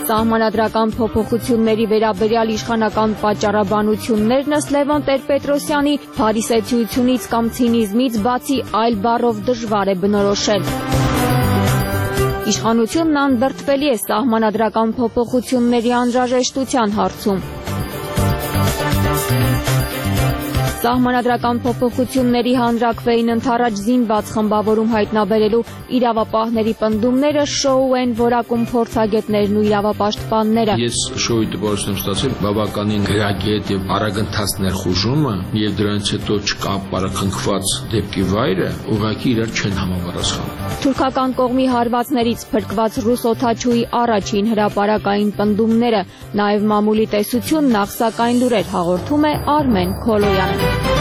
Սահմանադրական փոփոխությունների վերաբերյալ իշխանական պատճառաբանություններն ըստ Լևոն Տեր-Պետրոսյանի փարիսեցությունից կամ ցինիզմից բացի այլ բառով դժվար է բնորոշել։ Իշխանությունն անդրդվելի է սահմանադրական փոփոխությունների անհրաժեշտության հարցում։ Սահմանադրական փոփոխությունների հանրաքվեին ընդառաջ զինված խմբավորում հայտնաբերելու իրավապահների պնդումները շոու են որակում փորձագետներն ու իրավապաշտպանները։ Ես շոուի տպավորություն եմ ստացել բավականին գրագետ եւ արագընթաց ներխուժումը եւ դրանից հետո չկա պարախնկված դեպքի վայրը ուղղակի իրար չեն համապատասխանում։ Թուրքական կողմի հարվածներից փրկված ռուս օդաչուի առաջին հրապարակային պնդումները, նաև մամուլի տեսություն նախսակայն լուրեր հաղորդում է Արմեն Քոլոյանը։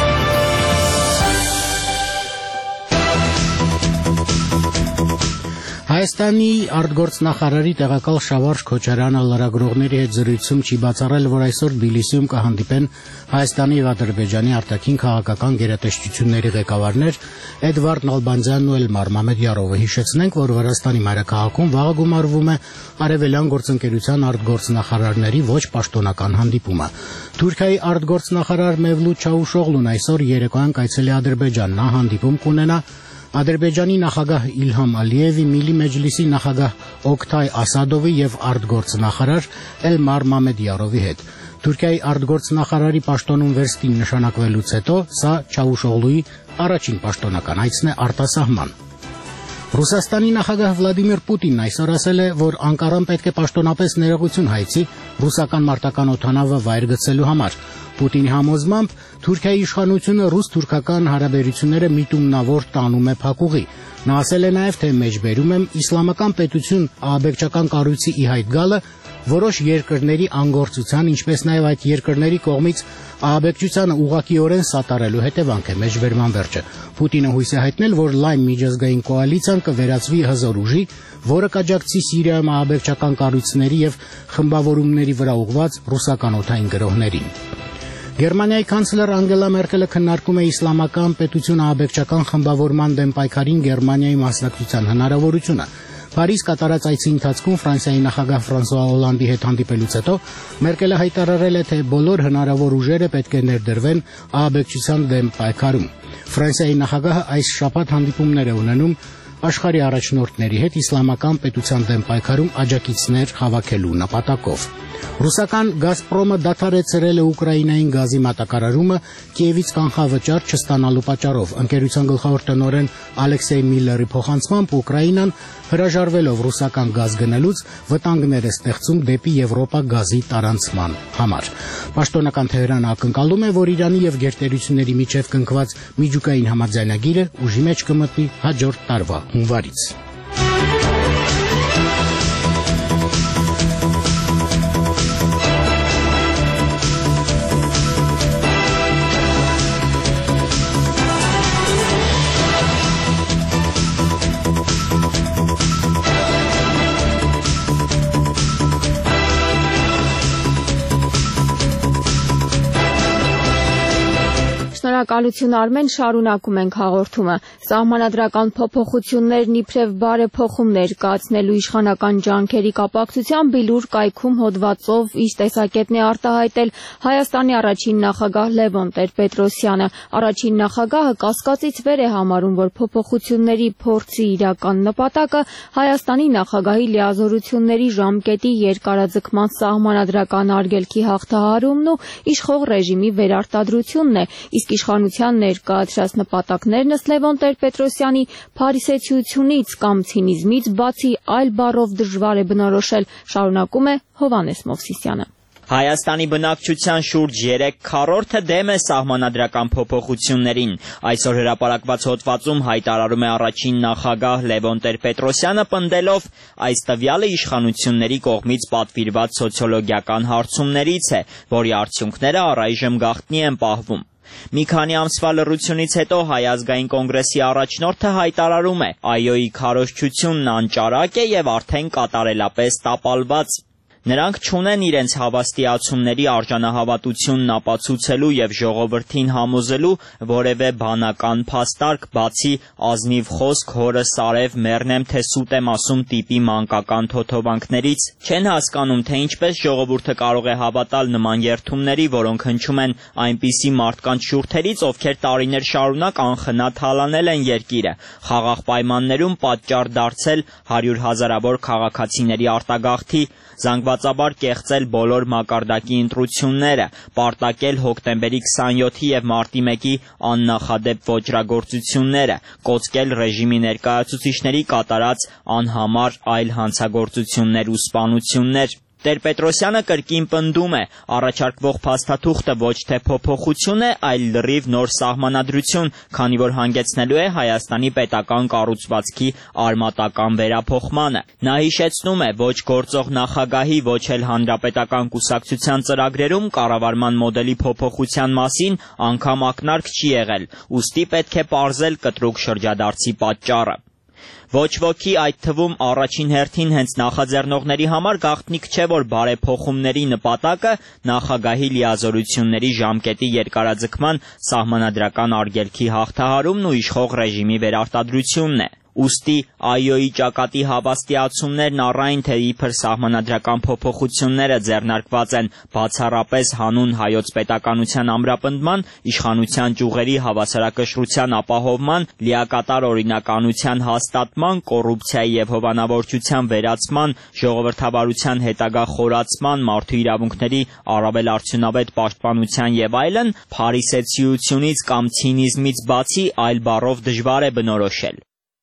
Հայաստանի արտգործնախարարի տեղակալ Շավարժ Քոչարյանը լրագրողների հետ զրույցում չի բացառել, որ այսօր Թբիլիսիում կհանդիպեն Հայաստանի եւ Ադրբեջանի արտաքին քաղաքական գերատեսչությունների ղեկավարներ Էդվարդ Նալբանդյանն ու Էլմար Մամեդյարովը։ Հիշեցնենք, որ Վրաստանի մայրաքաղաքում վաղը գումարվում է Արևելյան գործընկերության արտգործնախարարների ոչ պաշտոնական հանդիպումը։ Թուրքիայի արտգործնախարար Մևլութ Չավուշօղլուն այսօր երեկոյան կայցելի Ադրբեջան, նա հանդիպում կունենա Ադրբեջանի նախագահ Իլհամ Ալիևի, Միլի Մեջլիսի նախագահ Օկթայ Ասադովի եւ արտգործնախարար Էլմար Մամեդյարովի հետ։ Թուրքիայի արտգործնախարարի պաշտոնում վերստին նշանակվելուց հետո սա Չավուշօղլուի առաջին պաշտոնական այցն է արտասահման։ Ռուսաստանի նախագահ Վլադիմիր Պուտինն այսօր ասել է, որ Անկարան պետք է պաշտոնապես ներողություն հայցի ռուսական մարտական օդանավը վայր գցելու համար։ Պուտինի համոզմամբ Թուրքիայի իշխանությունը ռուս-թուրքական հարաբերությունները միտումնավոր տանում է փակուղի։ Նա ասել է նաև, թե մեջբերում եմ իսլամական պետություն ահաբեկչական կառույցի ի հայտ գալը որոշ երկրների անգործության, ինչպես նաև այդ երկրների կողմից ահաբեկչությանը ուղղակիորեն սատարելու հետևանք է մեջբերման վերջը։ Պուտինը հույս է հայտնել, որ լայն միջազգային կոալիցիան կվերածվի հզոր ուժի, որը կաջակցի Սիրիայում ահաբեկչական կառույցների եւ խմբավորումների վրա ուղղված ռուսական օդային գրոհներին։ Գերմանիայի կանցլեր Անգելա Մերկելը քննարկում է իսլամական պետություն ահաբեկչական խմբավորման դեմ պայքարին Գերմանիայի մասնակցության հնարավորությունը։ Փարիզ կատարած այցի ընթացքում Ֆրանսիայի նախագահ Ֆրանսուଆ Օլանդի հետ հանդիպելուց հետո Մերկելը հայտարարել է, թե բոլոր հնարավոր ուժերը պետք է ներդրվեն ահաբեկչության դեմ պայքարում։ Ֆրանսիայի նախագահը այս շաբաթ հանդիպումներ է ունենում աշխարհի առաջնորդների հետ իսլամական պետության դեմ պայքարում աջակիցներ հավաքելու նպատակով։ Ռուսական Գազպրոմը դադարեցրել է Ուկրաինային գազի մատակարարումը Կիևից կանխավճար չստանալու պատճառով։ Ընկերության գլխավոր տնօրեն Ալեքսեյ Միլլերի փոխանցմամբ Ուկրաինան հրաժարվելով ռուսական գազ գնելուց վտանգներ է ստեղծում դեպի Եվրոպա գազի տարանցման համար։ Պաշտոնական Թեհրանը ակնկալում է, որ Իրանի եւ գերտերությունների միջև կնքված միջուկային համաձայնագիրը ուժի մեջ կմտնի հաջորդ տարվա հունվարից։ Շնորհակալություն Արմեն, շարունակում ենք հաղորդումը։ Սահմանադրական փոփոխություններն իբրև բարեփոխումներ կայացնելու իշխանական ջանքերի կապակցությամբ Բիլուր կայքում հոդվածով իր տեսակետն է արտահայտել Հայաստանի առաջին նախագահ Լևոն Տեր-Պետրոսյանը։ Առաջին նախագահը կասկածից վեր է համարում, որ փոփոխությունների փորձի իրական նպատակը Հայաստանի նախագահի լիազորությունների ժամկետի երկարաձգման սահմանադրական արգելքի հաղթահարումն ու իշխող ռեժիմի վերարտադրությունն է, իսկ իշխանության ներկայացրած նպատակներն ըստ Լևոն Տեր-Պետրոսյանի փարիսեցությունից կամ ցինիզմից բացի այլ բառով դժվար է բնորոշել, շարունակում է Հովհաննես Մովսիսյանը։ Հայաստանի բնակչության շուրջ 3/4-ը դեմ է սահմանադրական փոփոխություններին։ Այսօր հրապարակված հոդվածում հայտարարում է առաջին նախագահ Լևոն Տեր-Պետրոսյանը, պնդելով այս տվյալը իշխանությունների կողմից պատվիրված սոցիոլոգիական հարցումներից է, որի արդյունքները առայժմ գաղտնի են պահվում։ Մի քանի ամսվա լռությունից հետո Հայ ազգային կոնգրեսի առաջնորդը հայտարարում է՝ այոյի քարոզչությունն անճարակ է եւ արդեն կատարելապես տապալված։ Նրանք չունեն իրենց հավաստիացումների արժանահավատությունն ապացուցելու եւ ժողովրդին համոզելու որևէ բանական փաստարկ, բացի ազնիվ խոսք հորը Սարև մեռնեմ թե սուտ եմ ասում տիպի մանկական թոթովանքներից, չեն հասկանում, թե ինչպես ժողովուրդը կարող է հավատալ նման երդումների, որոնք հնչում են այնպիսի մարդկանց շուրթերից, ովքեր տարիներ շարունակ անխնա թալանել են երկիրը, խաղաղ պայմաններում պատճառ դարձել 100 հազարավոր քաղաքացիների արտագաղթի, զանգվածաբար կեղծել բոլոր մակարդակի ընտրությունները, պարտակել հոկտեմբերի 27-ի եւ մարտի 1-ի աննախադեպ ոճրագործությունները, կոծկել ռեժիմի ներկայացուցիչների կատարած անհամար այլ հանցագործություններ ու սպանություններ։ Տեր-Պետրոսյանը կրկին պնդում է, առաջարկվող փաստաթուղթը ոչ թե փոփոխություն է, այլ լրիվ նոր սահմանադրություն, քանի որ հանգեցնելու է Հայաստանի պետական կառուցվածքի արմատական վերափոխմանը։ Նա հիշեցնում է, ոչ գործող նախագահի, ոչ էլ հանրապետական կուսակցության ծրագրերում կառավարման մոդելի փոփոխության մասին անգամ ակնարկ չի եղել, ուստի պետք է պարզել կտրուկ շրջադարձի պատճառը։ Ոչ ոքի, այդ թվում առաջին հերթին հենց նախաձեռնողների համար գաղտնիք չէ, որ բարեփոխումների նպատակը նախագահի լիազորությունների ժամկետի երկարաձգման սահմանադրական արգելքի հաղթահարումն ու իշխող ռեժիմի վերարտադրությունն է։ Ուստի ԱՅՈ-ի ճակատի հավաստիացումներն առայն թե իբր սահմանադրական փոփոխությունները ձեռնարկված են բացառապես հանուն հայոց պետականության ամրապնդման, իշխանության ճյուղերի հավասարակշռության ապահովման, լիակատար օրինականության հաստատման, կոռուպցիայի եւ հովանավորչության վերացման, ժողովրդավարության հետագա խորացման, մարդու իրավունքների առավել արդյունավետ պաշտպանության եւ այլն, փարիսեցիությունից կամ ցինիզմից բացի այլ բառով դժվար է բնորոշել։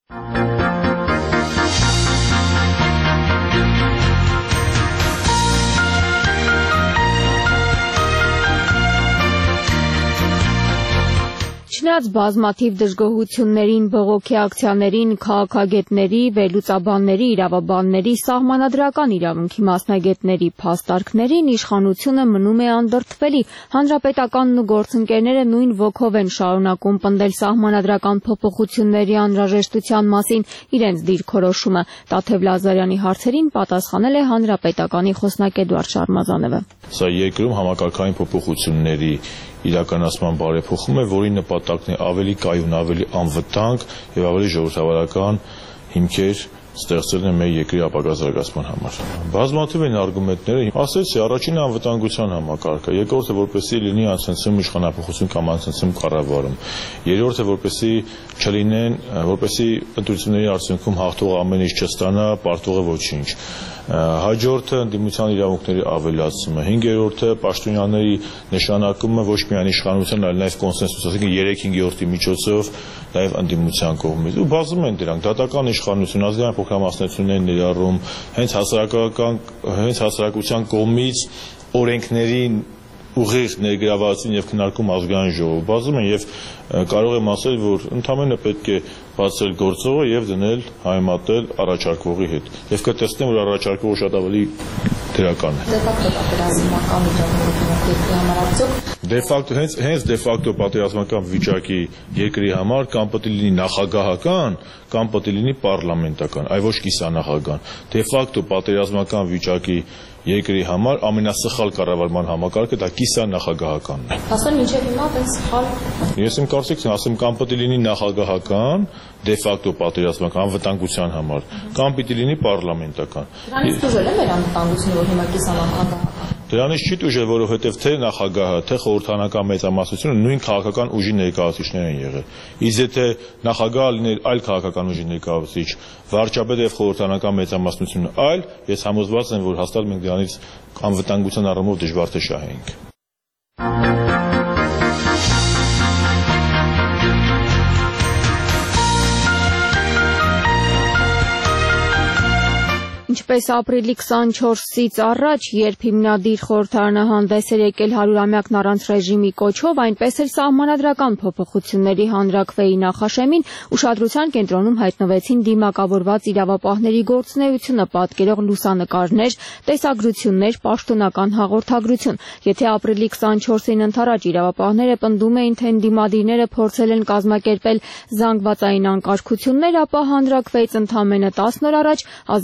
Չնայած բազմաթիվ դժգոհություններին, բողոքի ակցիաներին, քաղաքագետների, վերլուծաբանների, իրավաբանների, սահմանադրական իրավունքի մասնագետների փաստարկներին իշխանությունը մնում է անդրդվելի։ Հանրապետականն ու գործընկերները նույն ոգով են շարունակում պնդել սահմանադրական փոփոխությունների անհրաժեշտության մասին իրենց դիրքորոշումը։ Տաթև Լազարյանի հարցերին պատասխանել է Հանրապետականի խոսնակ Էդուարդ Շարմազանովը։ Սա երկրում համակարգային փոփոխությունների իրականացման բարեփոխում է, որի նպատակն է ավելի կայուն, ավելի անվտանգ եւ ավելի ժողովրդավարական հիմքեր ստեղծելն է մեր երկրի ապագա զարգացման համար։ Բազմաթիվ են արգումենտները, ասեցի, առաջինը անվտանգության համակարգը, երկրորդը որպեսզի լինի անցնցում իշխանապահություն կամ անցնցում կառավարում, երրորդը որպեսզի չլինեն, որպեսզի ընտրությունների արդյունքում հաղթողը ամեն ինչ չստանա, պարտվողը ոչինչ։ Հաջորդը ընդդիմության իրավունքների ավելացումը, հինգերորդը պաշտոնյաների նշանակումը ոչ միայն իշխանության, այլ նաև կոնսենսուս, ասենք 3/5-ի միջոցով նաև ընդդիմության կողմից։ Ու բազում են դրանք, դատական իշխանություն, ազգային փոքրամասնություններ ներառում, հենց հասարակության կողմից օրենքներին ուղիղ ներգրավվածություն եւ քննարկում ազգային ժողով բազում են եւ կարող եմ ասել, որ ընդամենը պետք է բացել գործողը եւ դնել համեմատել առաջարկվողի հետ։ Եվ կտեսնեմ, որ առաջարկողը շատ ավելի դրական է։ Հենց դե ֆակտո պատերազմական վիճակի երկրի համար կամ պետք է լինի նախագահական, կամ պետք է լինի պարլամենտական, այլ ոչ կիսանախագահական։ Դե ֆակտո պատերազմական վիճակի երկրի համար ամենասխալ կառավարման համակարգը դա կիսանախագահականն է։ Ասեմ ինչեւ հիմա այդպես սխալ։ Ես իմ կարծիքն ասեմ կամ պետք է լինի նախագահական, դե ֆակտո պատերազմական անվտանգության համար, կամ պետք է լինի պարլամենտական։ Դրանից դժվար է մեր անվտանգությունը, որ հիմա կիսանախագահական։ Դրանից չի դժվար, որովհետև թե նախագահը, թե խորհրդարանական մեծամասնությունը նույն քաղաքական ուժի ներկայացուցիչներ են եղել։ Իսկ եթե նախագահը լիներ այլ քաղաքական ուժի ներկայացուցիչ, վարչապետը եւ խորհրդարանական մեծամասնությունը այլ, ես համոզված եմ, որ հաստատ մենք դրանից անվտանգության առումով դժվար թե շահենք։ Ինչպես ապրիլի 24-ից առաջ, երբ հիմնադիր խորհրդարանը հանդես էր եկել 100-ամյակն առանց ռեժիմի կոչով, այնպես էլ սահմանադրական փոփոխությունների հանրաքվեի նախաշեմին ուշադրության կենտրոնում հայտնվեցին դիմակավորված իրավապահների գործունեությունը պատկերող լուսանկարներ, տեսագրություններ, պաշտոնական հաղորդագրություն։ Եթե ապրիլի 24-ին ընդառաջ իրավապահները պնդում էին, թե ընդդիմադիրները փորձել են կազմակերպել զանգվածային անկարգություններ, ապա հանրաքվեից ընդամենը 10 օր առաջ ազգային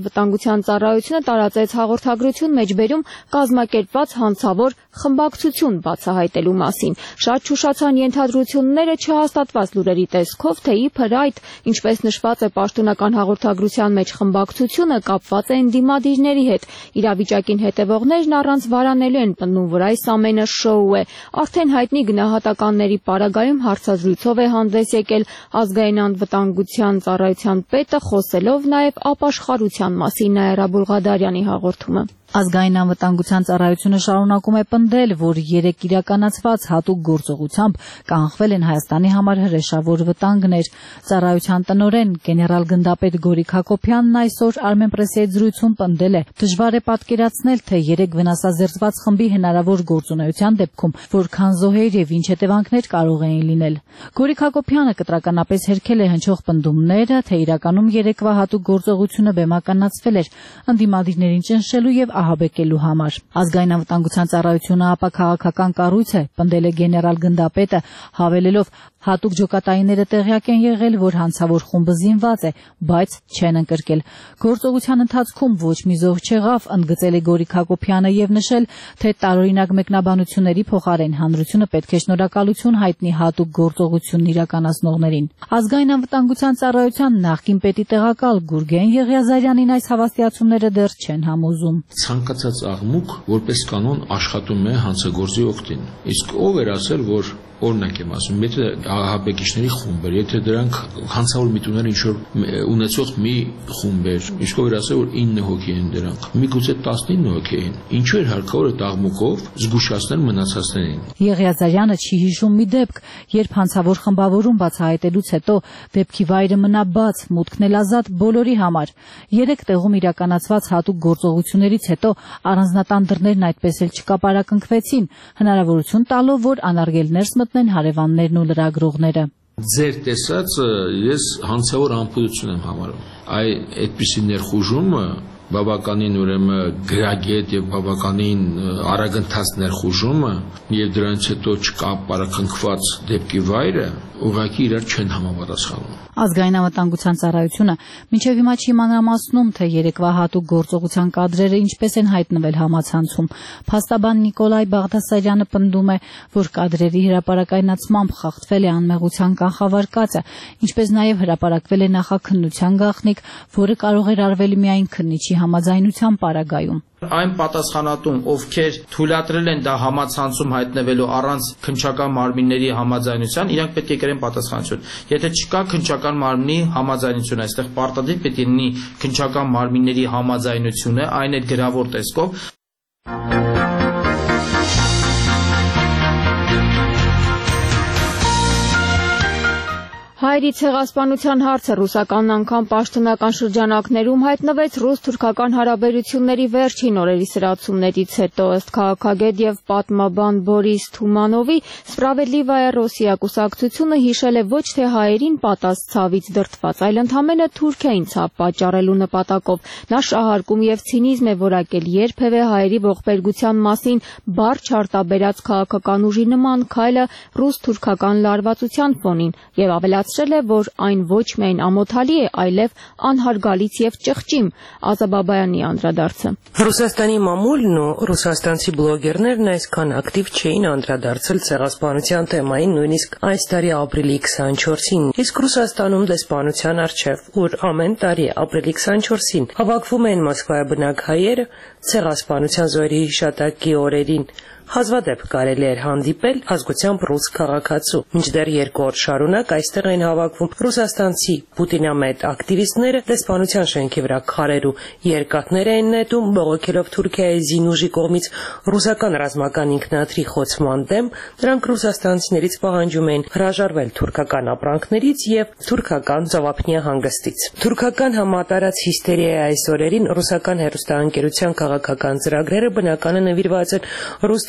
անվտանգության ծառայությունը տարածեց հաղորդագրություն մեջբերում կազմակերպված հանցավոր խմբակցություն բացահայտելու մասին։ Շատ չուշացան ենթադրությունները չհաստատված լուրերի տեսքով, թե իբր այդ, ինչպես նշված է պաշտոնական հաղորդագրության մեջ, խմբակցությունը կապված է ընդդիմադիրների հետ։ Իրավիճակին հետևողներն առանց վարանելու են պնդում, որ այս ամենը շոու է։ Արդեն հայտնի գնահատականների պարագայում հարցազրույցով է հանդես եկել ազգային անվտանգության ծառայության պետը, խոսելով նաև ապաշխարության մասին։ Նաիրա Բուլղադարյանի հաղորդումը։ Ազգային անվտանգության ծառայությունը շարունակում է պնդել, որ 3 իրականացված հատուկ գործողությամբ կանխվել են Հայաստանի համար հրեշավոր վտանգներ։ Ծառայության տնօրեն գեներալ գնդապետ Գորիկ Հակոբյանն այսօր Armenpress-ի հետ զրույցում պնդել է. դժվար է պատկերացնել, թե 3 վնասազերծված խմբի հնարավոր գործունեության դեպքում որքան զոհեր եւ ինչ հետևանքներ կարող էին լինել։ Գորիկ Հակոբյանը կտրականապես հերքել է հնչող պնդումները, թե իրականում 3-վա հատուկ գործողությունը բեմականացվել էր ընդդիմադիրներին ճնշելու եւ ահաբեկելու համար։ Ազգային անվտանգության ծառայությունը ապա քաղաքական կառույց է, պնդել է գեներալ գնդապետը, հավելելով հատուկ ջոկատայինները տեղյակ են եղել, որ հանցավոր խումբը զինված է, բայց չեն ընկրկել։ Գործողության ընթացքում ոչ մի զոհ չեղավ, ընդգծել է Գորիկ Հակոբյանը եւ նշել, թե տարօրինակ մեկնաբանությունների փոխարեն հանրությունը պետք է շնորհակալություն հայտնի հատուկ գործողությունն իրականացնողներին։ Ազգային անվտանգության ծառայության նախկին պետի տեղակալ Գուրգեն Եղիազարյանին այս հավաստիացումները դեռ չեն համոզում։ Ցանկացած աղմուկ որպես կանոն աշխատում է հանցագործի օգտին։ Իսկ ով էր ասել, որ օրինակ եմ ասում, եթե ահաբեկիչների խումբեր, եթե դրանք հանցավոր միտումներ ինչ-որ ունեցող մի խումբեր, իսկ ով էր ասել, որ 9 հոգի են դրանք, միգուցե 19 հոգի են, ինչու էր հարկավոր այդ աղմուկով զգուշացնել մնացածներին։ Եղիազարյանը չի հիշում մի դեպք, երբ հանցավոր խմբավորում բացահայտելուց հետո դեպքի վայրը մնա բաց, մուտքն էլ ազատ բոլորի համար։ 3 տեղում իրականացված հատուկ գործողություններից հետո առանձնատան դռներն այդպես էլ չկապարակնքվեցին, հնարավորություն տալով, որ անարգել ներս մտնեն հարևաններն ու լրագրողները։ Ձեր տեսածը ես հանցավոր անփույթություն եմ համարում։ Այդպիսի ներխուժումը բավականին ուրեմն գրագետ եւ բավականին արագընթաց ներխուժումը եւ դրանից հետո չկապարակնքված դեպքի վայրը ուղղակի իրար չեն համապատասխանում։ Ազգային անվտանգության ծառայությունը մինչև հիմա չի մանրամասնում, թե 3-վա հատուկ գործողության կադրերը ինչպես են հայտնվել համացանցում։ Փաստաբան Նիկոլայ Բաղդասարյանը պնդում է, որ կադրերի հրապարակայնացմամբ խախտվել է անմեղության կանխավարկածը, ինչպես նաև հրապարակվել է նախաքննության գաղտնիք, որը կարող էր արվել միայն քննիչի համաձայնության պարագայում։ Այն պատասխանատուն, ովքեր թույլատրել են դա համացանցում հայտնվելու առանց քննչական մարմինների համաձայնության, իրանք պետք է կրեն պատասխանատվություն։ Եթե չկա քննչական մարմնի համաձայնություն, այստեղ պարտադիր պետք է լինի քննչական մարմինների համաձայնությունը, այն էլ գրավոր տեսքով։ Հայերի ցեղասպանության հարցը ռուսական անգամ պաշտոնական շրջանակներում հայտնվեց ռուս-թուրքական հարաբերությունների վերջին օրերի սրացումներից հետո, ըստ քաղաքագետ եւ պատմաբան Բորիս Թումանովի, Սպրավեդլիվայա Ռոսիա կուսակցությունը հիշել է ոչ թե հայերին պատած ցավից դրդված, այլ ընդհանրապես Թուրքիային ցավ պատճառելու նպատակով։ Նա շահարկում եւ ցինիզմ է որակել երբևէ հայերի ողբերգության մասին բառ չարտաբերած քաղաքական ուժի նման քայլը ռուս-թուրքական լարվածության ֆոնին եւ ավելացրել է, որ այն ոչ միայն ամոթալի է, այլև անհարգալից եւ ճղճիմ։ Ազաբաբայանի անդրադարձը։ Ռուսաստանի մամուլն ու ռուսաստանցի բլոգերներն այսքան ակտիվ չէին անդրադարձել ցեղասպանության թեմային նույնիսկ այս տարի ապրիլի 24-ին, իսկ Ռուսաստանում դեսպանության առջև, որ ամեն տարի ապրիլի 24-ին հավաքվում են Մոսկվայի բնակ հայերը ցեղասպանության զոհերի հիշատակի օրերին, հազվադեպ կարելի էր հանդիպել ազգությամբ ռուս քաղաքացու։ Մինչդեռ 2 օր շարունակ այստեղ են հավաքվում ռուսաստանցի պուտինամետ ակտիվիստները, դեսպանության շենքի վրա քարեր ու երկաթներ են նետում, բողոքելով Թուրքիայի զինուժի կողմից ռուսական ռազմական ինքնաթիռի խոցման դեմ, նրանք ռուսաստանցիներից պահանջում են հրաժարվել թուրքական ապրանքներից եւ թուրքական ծովափնյա հանգստից։ Թուրքական համատարած հիստերիայի այս օրերին ռուսական հեռուստաընկերության քաղաքական ծրագրերը բնականը նվիրված են ռուս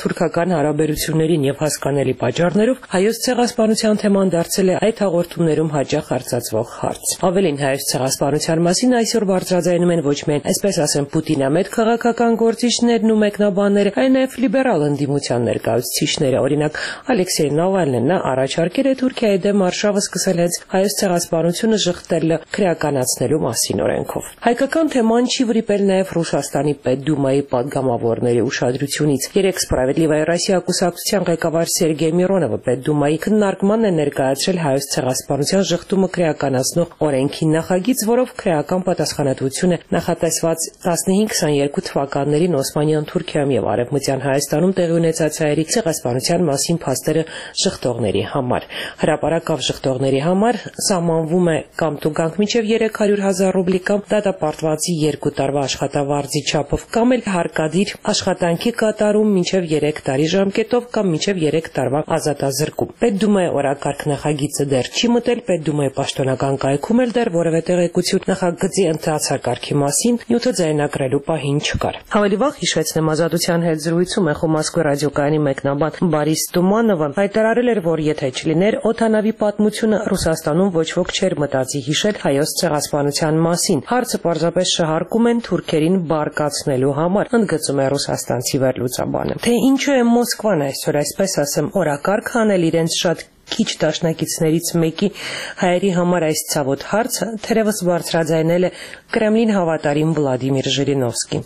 հայ-թուրքական հարաբերություններին եւ հասկանալի պատճառներով հայոց ցեղասպանության թեման դարձել է այդ հաղորդումներում հաճախ արծածվող հարց։ Ավելին, հայոց ցեղասպանության մասին այսօր բարձրաձայնում են ոչ միայն, այսպես ասեմ, Պուտինամետ քաղաքական գործիչներն ու մեկնաբանները, այլ նաեւ լիբերալ ընդդիմության ներկայացուցիչները։ Օրինակ, Ալեքսեյ Նավալնին նա առաջարկել է Թուրքիայի դեմ արշավը սկսել հենց հայոց ցեղասպանությունը շղթել քրեականացնելու մասին օրենքով։ Հայկական թեման չի վրիպել նաև Ռուսաստանի Պետդումայի падգամավորների ուշադրությունից։ Երեք Սպրավեդլիվայա Ռոսիա կուսակցության ղեկավար Սերգեյ Միրոնովը Պետդումայի քննարկման է ներկայացրել հայոց ցեղասպանության շղթումը քրեականացնող օրենքի նախագիծ, որով քրեական պատասխանատվություն է նախատեսված 15-22 թվականներին Օսմանյան Թուրքիայում եւ Արևմտյան Հայաստանում տեղի ունեցած հայերի ցեղասպանության մասին փաստերը շղթողների համար։ Հրապարակավ շղթողների համար սահմանվում է կամ տուգանք մինչև 300,000 ռուբլի կամ դատապարտվածի 2 տարվա աշխատավարձի չափով կամ էլ հարկադիր աշխատանքի կատարում մինչև 3 տարի ժամկետով կամ մինչև 3 տարվա ազատազրկում։ Պետդումայի օրակարգ նախագիծը դեռ չի մտել, Պետդումայի պաշտոնական կայքում էլ դեռ որևէ տեղեկություն նախագծի ընթացակարգի մասին նյութը ձայնագրելու պահին չկար։ Ավելի վաղ հիշեցնեմ Ազատության հետ զրույցում Էխո Մոսկվա ռադիոկայանի մեկնաբան Բարիս Տումանովը հայտարարել էր, որ եթե չլիներ օդանավի պատմությունը, Ռուսաստանում ոչ ոք չէր մտածի հիշել հայոց ցեղասպանության մասին։ Հարցը պարզապես շահարկում են թուրքերին բարկացնելու համար, ընդգծում է ռուսաստանցի վերլուծաբանը։ Թե ինչու է Մոսկվան այսօր, այսպես ասեմ, օրակարգ անել իրենց շատ քիչ դաշնակիցներից մեկի հայերի համար այս ցավոտ հարցը, թերևս բարձրաձայնել է Կրեմլին հավատարիմ Վլադիմիր Ժիրինովսկին։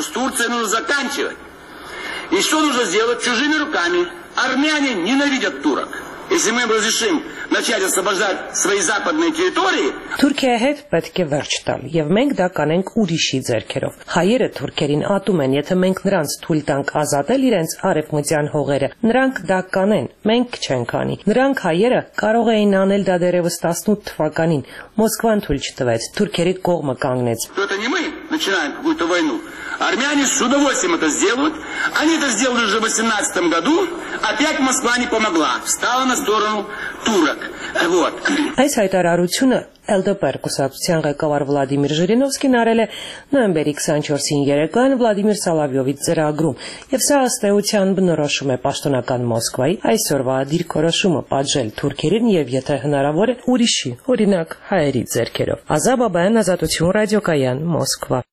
И что нужно сделать чужими руками? Армяне ненавидят турок. Если мы им разрешим начать освобождать свои западные территории, Թուրքիայի հետ պետք է վերջ տալ, եւ մենք դա կանենք ուրիշի ձեռքերով։ Հայերը թուրքերին ատում են, եթե մենք նրանց թույլ տանք ազատել իրենց արևմտյան հողերը, նրանք դա կանեն, մենք չենք անի։ Նրանք հայերը կարող էին անել դա դեռևս 18 թվականին, Մոսկվան թույլ չտվեց, թուրքերի կողմը կանգնեց։ Это не мы начинаем какую-то войну. Армяне с удовольствием это сделают. Они это сделали уже в 18 году. Опять Москва не помогла. Встала на сторону турок. Вот. Այս հայտարարությունը ԼԴՊ կուսակցության ղեկավար Վլադիմիր Ժիրինովսկին արել է նոյեմբերի 24-ին երեկոյան Վլադիմիր Սալավյովի ծրագրում, եւ սա ըստ էության բնորոշում է պաշտոնական Մոսկվայի այսօրվա դիրքորոշումը պատժել թուրքերին եւ եթե հնարավոր է ուրիշի, օրինակ հայերի ձեռքերով։ Ազա Բաբայան, Ազատություն ռադիոկայան, Մոսկվա։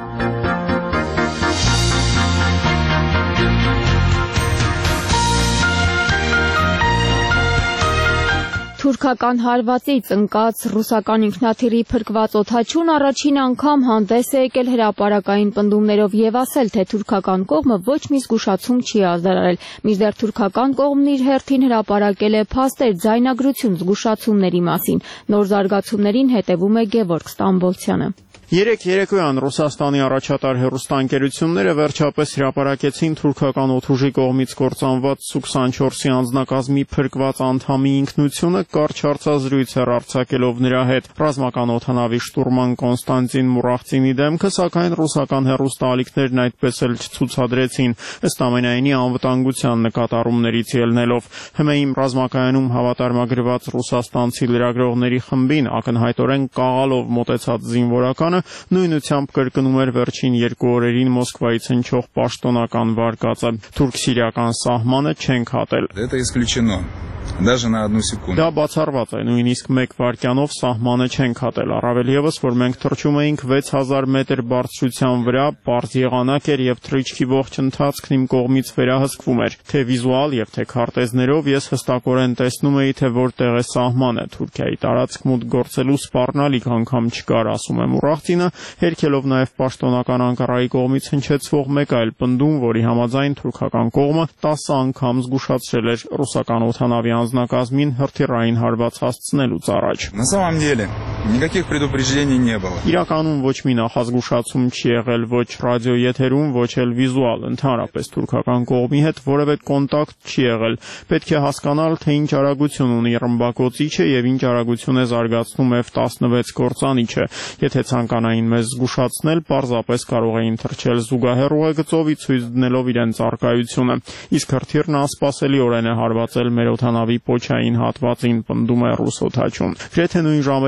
Թուրքական հարվածից ընկած ռուսական ինքնաթիռի փրկված օդաչուն առաջին անգամ հանդես է եկել հրապարակային պնդումներով եւ ասել, թե թուրքական կողմը ոչ մի զգուշացում չի ազդարարել։ Մինչդեռ թուրքական կողմն իր հերթին հրապարակել է փաստեր, ձայնագրություն զգուշացումների մասին։ Նոր զարգացումներին հետևում է Գևորգ Ստամբոլցյանը։ Երեկոյան Ռուսաստանի առաջատար հեռուստաընկերությունները վերջապես հրապարակեցին թուրքական օդուժի կողմից կործանված Su-24-ի անձնակազմի փրկված անդամի ինքնությունը, կարճ հարցազրույց արձակելով նրա հետ։ Ռազմական օդանավի շտուրման Կոնստանտին Մուրախցինի դեմքը, սակայն ռուսական հեռուստաալիքներն այդպես էլ չցուցադրեցին, ըստ ամենայնի անվտանգության նկատառումներից ելնելով։ ՀՄԷ-ի ռազմակայանում հավատարմագրված ռուսաստանցի լրագրողների խմբին ակնհայտորեն կաղալով մոտեցած զինվորականը նույնությամբ կրկնում էր վերջին 2 օրերին Մոսկվայից հնչող պաշտոնական վարկածը. թուրք-սիրիական սահմանը չենք հատել։ Это исключено. Даже на 1 секунду. Դա բացառված է, նույնիսկ 1 վայրկյանով սահմանը չենք հատել, առավել եւս, որ մենք թռչում էինք 6000 մետր բարձրության վրա, պարզ եղանակ էր եւ թռիչքի ողջ ընթացքն իմ կողմից վերահսկվում էր, թե վիզուալ եւ թե քարտեզներով ես հստակորեն տեսնում էի, թե որտեղ է սահմանը, Թուրքիայի տարածք մուտք գործելու սպառնալիք անգամ չկար, ասում է Մուրախցինը, հերքելով նաեւ պաշտոնական Անկարայի կողմից հնչեցվող մեկ այլ պնդում, որի համաձայն թուրքական կողմը 10 անգամ զգուշացրել էր ռուսական օդանավի անձնակազմին հրթիռային հարված հասցնելուց առաջ։ На самом деле никаких предупреждений не было. Իրականում ոչ մի նախազգուշացում չի եղել ոչ ռադիոեթերում, ոչ էլ վիզուալ, ընդհանրապես թուրքական կողմի հետ որևէ կոնտակտ չի եղել։ Պետք է հասկանալ, թե ինչ արագություն ունի ռմբակոծիչը եւ ինչ արագություն է զարգացնում F-16 կործանիչը։ Եթե ցանկանային մեզ զգուշացնել, պարզապես կարող էին թռչել զուգահեռ ուղեգծով ցույց դնելով իրենց առկայությունը։ Իսկ հրթիռն անսպասելիորեն է հարվածել մեր օդանավի պոչային հատվածին, պնդում է ռուս օդաչուն։ Գրեթե նույն ժամերին, երբ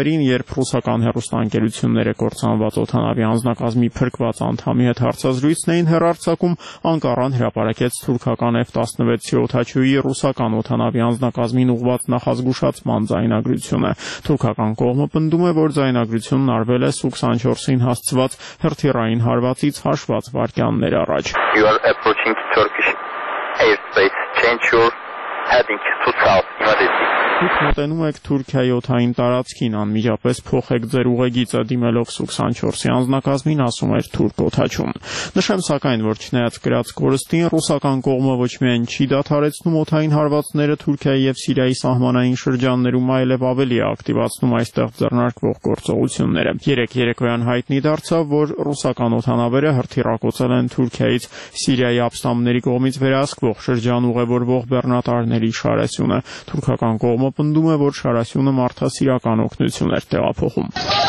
երբ ռուսական հեռուստաընկերությունները կործանված օդանավի անձնակազմի փրկված անդամի հետ հարցազրույցն էին հեռարձակում, Անկարան հրապարակեց թուրքական F-16-ի օդաչուի ռուսական օդանավի անձնակազմին ուղղված նախազգուշացման ձայնագրությունը։ Թուրքական կողմը պնդում է, որ ձայնագրությունն արվել է Սուկ 24-ին հասցված հրթիռային հարվածից հաշված վայրկյաններ առաջ։ You are approaching Turkish airspace. Change your heading to south immediately. Դուք մոտենում եք Թուրքիայի օդային տարածքին, անմիջապես փոխեք ձեր ուղեգիծը դիմելով Սուկ 24-ի անձնակազմին, ասում էր թուրք օդաչուն։ Նշեմ սակայն, որ չնայած կրած կորստին, ռուսական կողմը ոչ միայն չի դադարեցնում օդային հարվածները Թուրքիայի եւ Սիրիայի սահմանային շրջաններում, այլև ավելի է ակտիվացնում այստեղ ձեռնարկվող գործողությունները։ Երեկոյան հայտնի դարձավ, որ ռուսական օդանավերը հրթիռակոծել են Թուրքիայից Սիրիայի ապստամբների կողմից վերահսկվող շրջան ուղևորվող բեռնատարների շարասյունը։ Թուրքական կողմը պնդում է, որ շարասյունը մարդասիրական օգնություն էր տեղափոխում։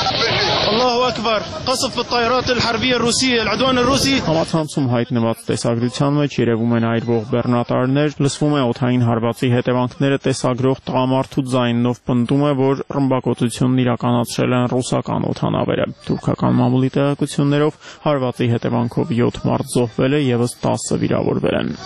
Համացանցում հայտնված տեսագրության մեջ երևում են այրվող բեռնատարներ, լսվում է օդային հարվածի հետևանքները տեսագրող տղամարդու ձայնով պնդում է, որ ռմբակոծությունն իրականացրել են ռուսական օդանավերը։ Թուրքական մամուլի տեղեկություններով հարվածի հետևանքով 7 մարդ զոհվել է, եւս 10 վիրավորվել են։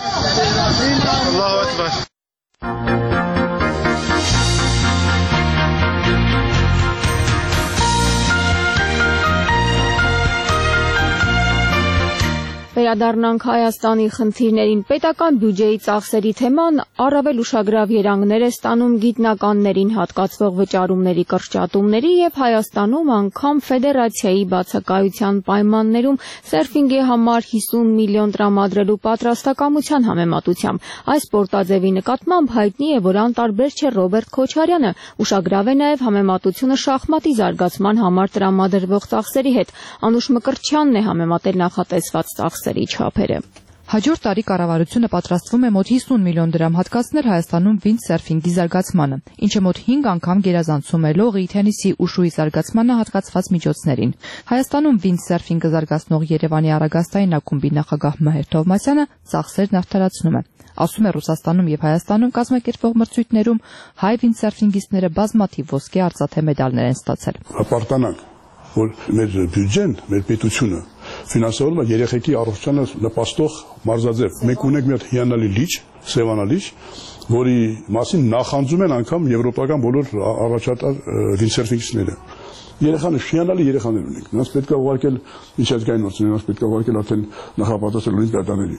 Վերադառնանք Հայաստանի խնդիրներին։ Պետական բյուջեի ծախսերի թեման առավել ուշագրավ երանգներ է ստանում գիտնականներին հատկացվող վճարումների կրճատումների եւ Հայաստանում անգամ ֆեդերացիայի բացակայության պայմաններում սերֆինգի համար 50 միլիոն տրամադրելու պատրաստակամության համեմատությամբ։ Այս պորտաձևի նկատմամբ հայտնի է, որ անտարբեր չէ Ռոբերտ Քոչարյանը։ Ուշագրավ է նաեւ համեմատությունը շախմատի զարգացման համար տրամադրվող ծախսերի հետ։ Անուշ Մկրտչյանն է համեմատել նախատեսված ծախսերի չափերը։ Հաջորդ տարի կառավարությունը պատրաստվում է մոտ 50 միլիոն դրամ հատկացնել Հայաստանում վինդսերֆինգի զարգացմանը, ինչը մոտ 5 անգամ գերազանցում է լողի, թենիսի ու շուի զարգացմանը հատկացված միջոցներին։ Հայաստանում վինդսերֆինգը զարգացնող Երևանի Արագաստային ակումբի նախագահ Մհեր Թովմասյանը ծախսերն արդարացնում է։ Ասում է, Ռուսաստանում եւ Հայաստանում կազմակերպվող մրցույթներում հայ վինդսերֆինգիստները բազմաթիվ ոսկե արծաթե մեդալներ են ստացել։ Հպարտանանք, որ մեր բյուջեն, մեր պետությունը ֆինանսավորում է երեխեքի առողջությանը նպաստող մարզաձև։ Մենք ունենք մի հատ հիանալի լիճ, Սևանալիճ, որի մասին նախանձում են անգամ եվրոպական բոլոր առաջատար վինդսերֆինգիստները։ Երեխաները հիանալի երեխաներ ունենք։ Նրանց պետք է ուղարկել միջազգային մրցույթ, նրանց պետք է ուղարկել արդեն նախապատրաստել օլիմպիադաների։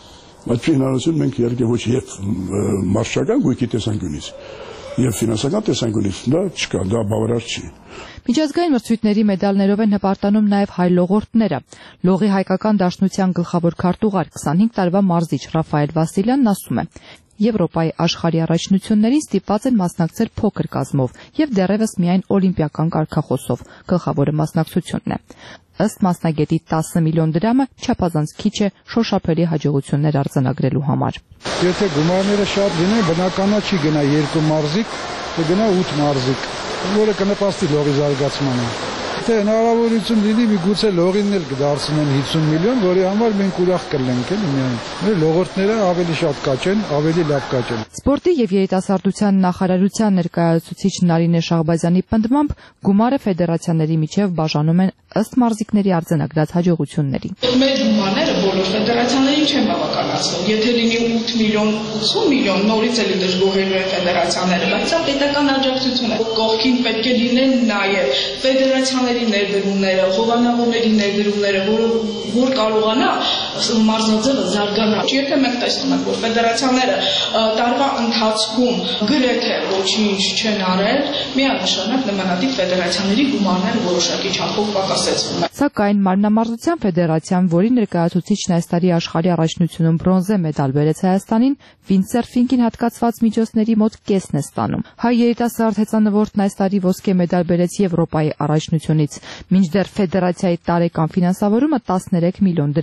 Այդ հնարավորություն մենք իհարկե ոչ եւ մարշչական գույքի տեսանկյունից եւ ֆինանսական տեսանկյունից դա չկա, դա բավարար չի։ Միջազգային մրցույթների մեդալներով են հպարտանում նաև հայ լողորդները։ Լողի հայկական դաշնության գլխավոր քարտուղար 25 տարվա մարզիչ Ռաֆայել Վասիլյանն ասում է. Եվրոպայի աշխարհի առաջնություններին ստիպված են մասնակցել փոքր կազմով եւ դեռևս միայն օլիմպիական կարգախոսով։ Գլխավորը մասնակցությունն է։ Ըստ մասնագետի 10 միլիոն դրամը չափազանց քիչ է շոշափելի հաջողություններ արձանագրելու համար։ Եթե գումարները շատ լինեն, բնականա չի գնա 2 մարզիկ, կգնա 8 մարզիկ, որը կնպաստի լողի զարգացմանը։ Եթե հնարավորություն լինի, միգուցե լողինն էլ կդարձնեն 50 միլիոն, որի համար մենք ուրախ կլինենք, էլի միայն։ Մեր լողորդները ավելի շատ կաճեն, ավելի լավ կաճեն։ Սպորտի եւ երիտասարդության նախարարության ներկայացուցիչ Նարինե Շահբազյանի պնդմամբ գումարը ֆեդերացիաների միջև բաժանում են ըստ մարզիկների արձանագրած հաջողությունների։ Մեր գումարները բոլոր ֆեդերացիաներին չեն բավականացնում։ Եթե լինի 8 միլիոն, 80 միլիոն, նորից էլի դժգոհելու են ֆեդերացիաները, բայց սա պետական աջակցություն է։ Կողքին պետք է լինեն նաեւ ֆեդերացիաների ներդրումները, հովանավորների ներդրումները, որ կարողանա մարզաձևը զարգանալ։ Եթե մենք տեսնում ենք, որ ֆեդերացիաները տարվա ընթացքում գրեթե ոչինչ չեն արել, միանշանակ նմանատիպ ֆեդերացիաների գումարները որոշակի չափով պակասեցվում են։ Սակայն Մարմնամարզության ֆեդերացիան, որի ներկայացուցիչն այս տարի աշխարհի առաջնությունում բրոնզե մեդալ բերեց Հայաստանին, վինդսերֆինգին հատկացված միջոցների մոտ կեսն է ստանում։ Հայ երիտասարդ հեծանվորդն այս տարի ոսկե մեդալ բերեց Եվրոպայի առաջնությունից, մինչդեռ ֆեդերացիայի տարեկան ֆինանսավորումը 13 միլիոն դրամ է։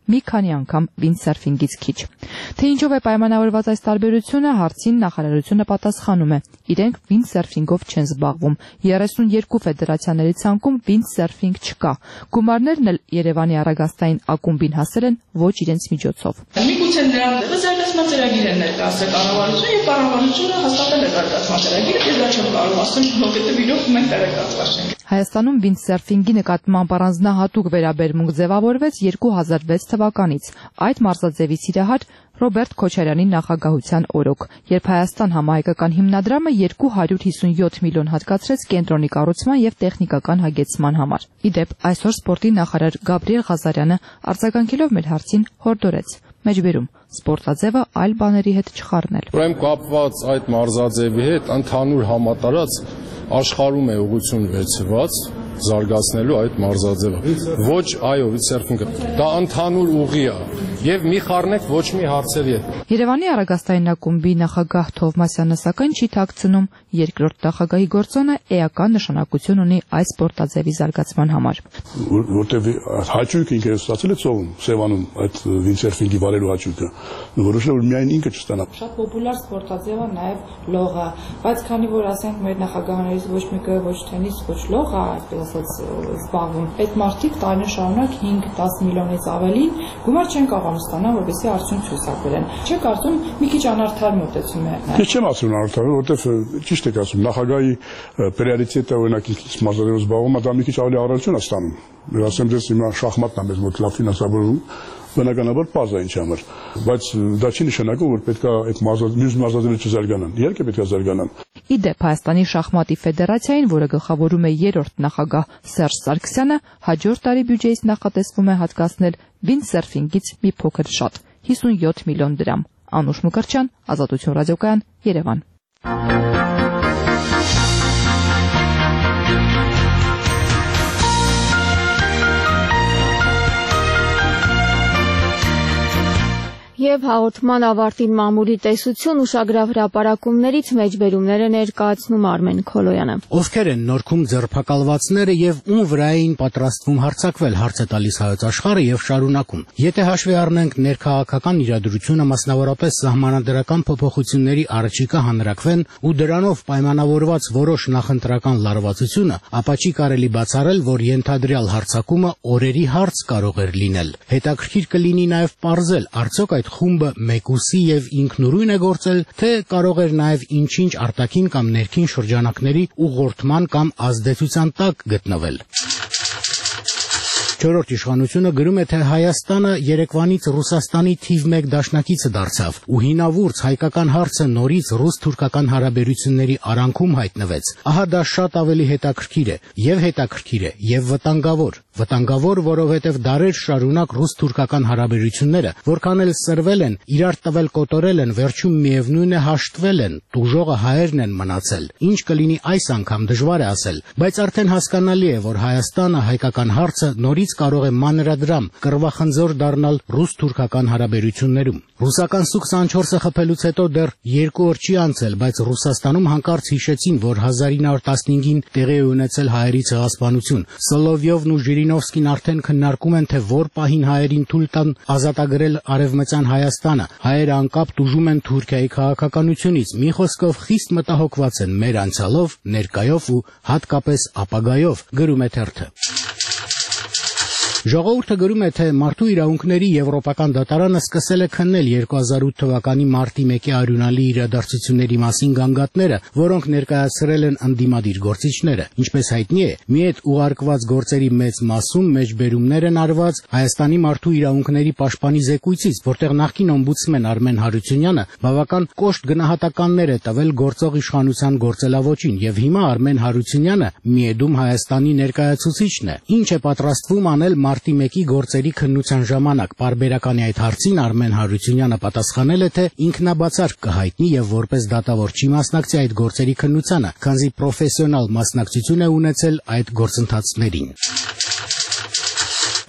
մի քանի անգամ վինդսերֆինգից քիչ։ Թե ինչով է պայմանավորված այս տարբերությունը, հարցին նախարարությունը պատասխանում է. իրենք վինդսերֆինգով չեն զբաղվում։ 32 ֆեդերացիաների ցանկում վինդսերֆինգ չկա։ Գումարներն էլ Երևանի առագաստային ակումբին հասել են ոչ իրենց միջոցով։ Միգուցե նրան զարգացման ծրագիր է ներկայացրել կառավարությունը եւ կառավարությունը հաստատել է զարգացման ծրագիրը, ես դա չեմ կարող ասել, որովհետեւ իրոք մենք տեղեկացված չենք։ Հայաստանում վինդսերֆինգի նկատմամբ առանձնահատուկ վերաբերմունք ձևավորվեց 2006 թվականից։ Այդ մարզաձևի սիրահար Ռոբերտ Քոչարյանի նախագահության օրոք, երբ Հայաստան համահայկական հիմնադրամը 257 միլիոն հատկացրեց կենտրոնի կառուցման եւ տեխնիկական հագեցման համար։ Իդեպ այսօր սպորտի նախարար Գաբրիել Ղազարյանը արձագանքելով մեր հարցին հորդորեց. Մեջբերում սպորտաձևը այլ բաների հետ չխառնել։ Ուրեմն կապված այդ մարզաձևի հետ ընդհանուր համատարած աշխարհում է ուղղություն վերցված զարգացնելու այդ մարզաձևը։ Ոչ, այո, վինդսերֆինգը դա ընդհանուր ուղի է եւ մի խառնեք ոչ մի հարցերի հետ։ Երևանի առագաստային ակումբի նախագահ Թովմասյանը սակայն չի թաքցնում երկրորդ նախագահի գործոնը էական նշանակություն ունի այս սպորտաձևի զարգացման համար։ Որտեւ հաճույք ինքը ստացել է ծովում Սևանում այդ վինդսերֆինգի վարելու հաճույքը։ Որոշել որ միայն ինքը չստանա։ Շատ պոպուլար սպորտաձև է նաեւ լողը, բայց քանի որ ասենք մեր նախագահներից ոչ մեկը ոչ թենիս, ոչ լող է այսպես զբաղվում, այդ մարդիկ տարիներ շարունակ 5-10 միլիոնից ավելին գումար չեն կարող ստանալ, որպեսզի արդյունք ցույցակրեն։ Չէ՞ կարծում մի քիչ անարդար մոտեցում է։ Ես չեմ ասում անարդար, որովհետև ճիշտ եք ասում, նախագահի պրիորիտետը օրինակ մարզաձևով զբաղվում է, դա մի քիչ ավելի առավելություն է ստանում։ Ես ասեմ դες հիմա շախմատն է մեզ մոտ լավ ֆինանսավորվում, բնականաբար պարզ է ինչ համար, բայց դա չի նշանակում, որ պետք է այդ մյուս մարզաձևերը չզարգանան։ Իհարկե պետք է զարգանան։ Իդեպ Հայաստանի շախմատի ֆեդերացիային, որը գլխավորում է երրորդ նախագահ Սերժ Սարգսյանը, հաջորդ տարի բյուջեից նախատեսվում է հատկացնել վինդսերֆինգից մի փոքր շատ 57 միլիոն դրամ։ Անուշ Մկրտչյան, Ազատություն ռադիոկայան, Երևան։ Եվ հաղորդման ավարտին մամուլի տեսություն ուշագրավ հրապարակումներից մեջբերումները ներկայացնում Արմեն Քոլոյանը։ Ովքեր են Նորքում ձերբակալվածները եւ ում վրա էին պատրաստվում հարձակվել, հարց է տալիս Հայոց Աշխարհը եւ շարունակում։ Եթե հաշվի առնենք ներքաղաքական իրադրությունը, մասնավորապես սահմանադրական փոփոխությունների առաջիկա հանրակվեն ու դրանով պայմանավորված որոշ նախընտրական լարվածությունը, ապա չի կարելի բացառել, որ ենթադրյալ հարձակումը օրերի հարց կարող էր լինել։ Հետաքրքիր կլինի նաեւ պարզել, արդյոք այդ խումբը մեկուսի եւ ինքնուրույն է գործել, թե կարող էր նաեւ ինչ-ինչ արտաքին կամ ներքին շրջանակների ուղղորդման կամ ազդեցության տակ գտնվել։ Չորրորդ իշխանությունը գրում է, թե Հայաստանը Երևանից Ռուսաստանի թիվ 1 դաշնակիցը դարձավ ու հինավուրց հայկական հարցը նորից ռուս-թուրքական հարաբերությունների արանքում հայտնվեց։ Ահա դա շատ ավելի հետաքրքիր է եւ վտանգավոր։ Վտանգավոր, որովհետև դարեր շարունակ ռուս-թուրքական հարաբերությունները, որքան էլ սրվել են, իրար տվել կոտորել են, վերջում միևնույն է հաշտվել են, տուժողը հայերն են մնացել։ Ինչ կլինի այս անգամ դժվար է ասել, բայց արդեն հասկանալի է, որ Հայաստանը հայկական հարցը նորից կարող է մանրադրամ, կռվախնձոր դառնալ ռուս-թուրքական հարաբերություններում։ Ռուսական Սու-24-ը խփելուց հետո դեռ 2 օր չի անցել, բայց Ռուսաստանում հանկարծ հիշեցին, որ 1915-ին տեղի է ունեցել հայերի ցեղասպանություն։ Սոլովյովն ու Ժիրինովսկին արդեն քննարկում են, թե որ պահին հայերին թույլ տան ազատագրել արևմտյան Հայաստանը։ Հայերը անկապ տուժում են Թուրքիայի քաղաքականությունից։ Մի խոսքով խիստ մտահոգված են մեր անցյալով, ներկայով ու հատկապես ապագայով, գրում է թերթը։ Ժողովուրդը գրում է, թե մարդու իրավունքների Եվրոպական դատարանը սկսել է քննել 2008 թվականի մարտի 1-ի արյունալի իրադարձությունների մասին գանգատները, որոնք ներկայացրել են ընդդիմադիր գործիչները։ Ինչպես հայտնի է, մի այդ ուղարկված գործերի մեծ մասում մեջբերումներ են արված Հայաստանի մարդու իրավունքների պաշտպանի զեկույցից, որտեղ նախկին օմբուդսմեն Արմեն Հարությունյանը բավական կոշտ գնահատականներ է տվել գործող իշխանության գործելավոճին, եւ հիմա Արմեն Հարությունյանը միեդում Հայաստանի ներկայացուցիչն է։ Ինչ է պատրաստվում անել մարտի 1-ի գործերի քննության ժամանակ պարբերականի այդ հարցին Արմեն Հարությունյանը պատասխանել է, թե ինքնաբացարկ կհայտնի եւ որպես դատավոր չի մասնակցի այդ գործերի քննությանը, քանզի պրոֆեսիոնալ մասնակցություն է ունեցել այդ գործընթացներին։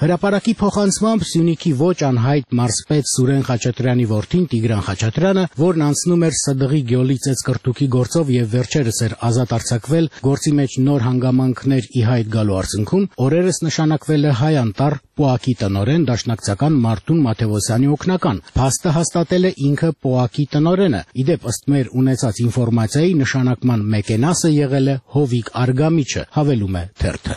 Հրապարակի փոխանցմամբ Սյունիքի ոչ անհայտ մարզպետ Սուրեն Խաչատրյանի որդին Տիգրան Խաչատրյանը, որն անցնում էր ՍԴՂ-ի Գյոլի ծեծկրտուքի գործով եւ վերջերս էր ազատ արձակվել, գործի մեջ նոր հանգամանքներ ի հայտ գալու արդյունքում օրերս նշանակվել է Հայ Անտառ ՊՕԱԿ-ի տնօրեն դաշնակցական Մարտուն Մաթեոսյանի օգնական։ Փաստը հաստատել է ինքը ՊՕԱԿ-ի տնօրենը։ Իդեպ ըստ մեր ունեցած ինֆորմացիայի նշանակման մեկենասը եղել է Հովիկ Արգամիչը, հավելում է թերթը։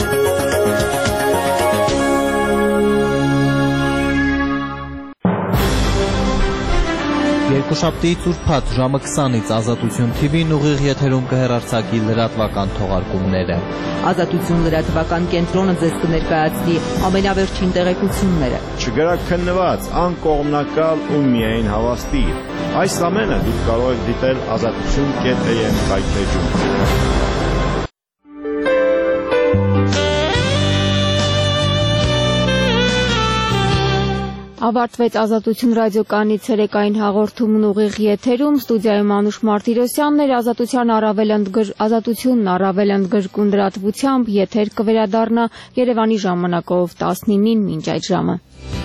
Երկուշաբթիից ուրբաթ ժամը 20-ից Ազատություն TV-ն ուղիղ եթերում կհեռարձակի լրատվական թողարկումները։ Ազատություն լրատվական կենտրոնը ձեզ կներկայացնի ամենավերջին տեղեկությունները։ Չգրաքննված, անկողմնակալ ու միայն հավաստի։ Այս ամենը դուք կարող եք դիտել azatutun.am սայթեջում։ Ավարտվեց Ազատություն ռադիոկայանի ցերեկային հաղորդումն ուղիղ եթերում, ստուդիայում Անուշ Մարտիրոսյանն էր, Ազատությունն առավել ընդգրկուն լրատվությամբ եթեր կվերադառնա Երևանի ժամանակով 19-ին մինչ այդ ժամը։